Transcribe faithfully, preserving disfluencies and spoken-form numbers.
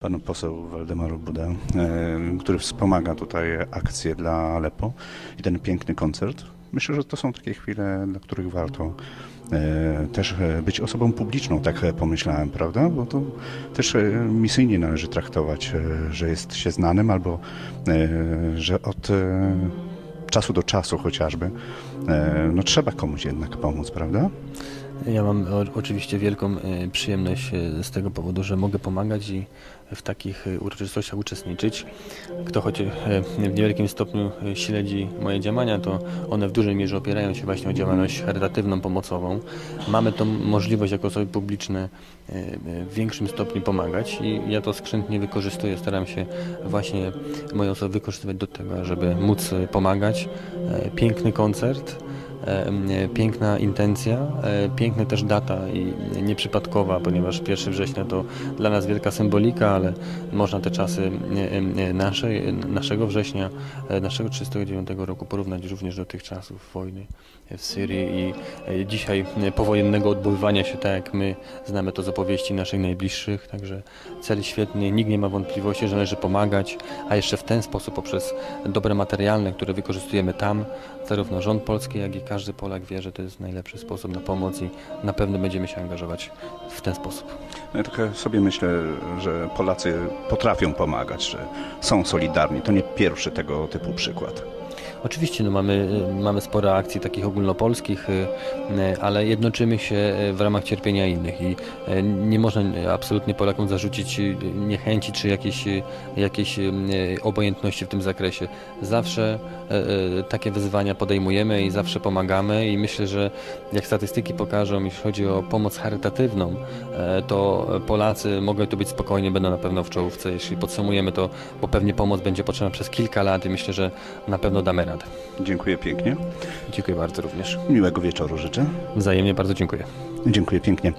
Panu poseł Waldemaru Budę, e, który wspomaga tutaj akcję dla Aleppo i ten piękny koncert. Myślę, że to są takie chwile, dla których warto e, też być osobą publiczną, tak pomyślałem, prawda? Bo to też e, misyjnie należy traktować, e, że jest się znanym albo e, że od e, czasu do czasu chociażby e, no trzeba komuś jednak pomóc, prawda? Ja mam o, oczywiście wielką e, przyjemność e, z tego powodu, że mogę pomagać i w takich e, uroczystościach uczestniczyć. Kto choć e, w niewielkim stopniu e, śledzi moje działania, to one w dużej mierze opierają się właśnie o działalność charytatywną, pomocową. Mamy tą możliwość jako osoby publiczne e, e, w większym stopniu pomagać i ja to skrzętnie wykorzystuję. Staram się właśnie moje osoby wykorzystywać do tego, żeby móc e, pomagać. E, piękny koncert. Piękna intencja, piękna też data i nieprzypadkowa, ponieważ pierwszego września to dla nas wielka symbolika, ale można te czasy naszej, naszego września, naszego trzydziestego dziewiątego roku porównać również do tych czasów wojny w Syrii i dzisiaj powojennego odbudowywania się tak, jak my znamy to z opowieści naszych najbliższych. Także cel świetny, nikt nie ma wątpliwości, że należy pomagać, a jeszcze w ten sposób poprzez dobre materialne, które wykorzystujemy tam, zarówno rząd polski, jak i każdy Polak wie, że to jest najlepszy sposób na pomoc i na pewno będziemy się angażować w ten sposób. Ja trochę sobie myślę, że Polacy potrafią pomagać, że są solidarni. To nie pierwszy tego typu przykład. Oczywiście no mamy, mamy sporo akcji takich ogólnopolskich, ale jednoczymy się w ramach cierpienia innych i nie można absolutnie Polakom zarzucić niechęci czy jakiejś, jakiejś obojętności w tym zakresie. Zawsze takie wyzwania podejmujemy i zawsze pomagamy i myślę, że jak statystyki pokażą, jeśli chodzi o pomoc charytatywną, to Polacy mogą tu być spokojni, będą na pewno w czołówce. Jeśli podsumujemy to, bo pewnie pomoc będzie potrzebna przez kilka lat i myślę, że na pewno damy radę. Dziękuję pięknie. Dziękuję bardzo również. Miłego wieczoru życzę. Wzajemnie bardzo dziękuję. Dziękuję pięknie.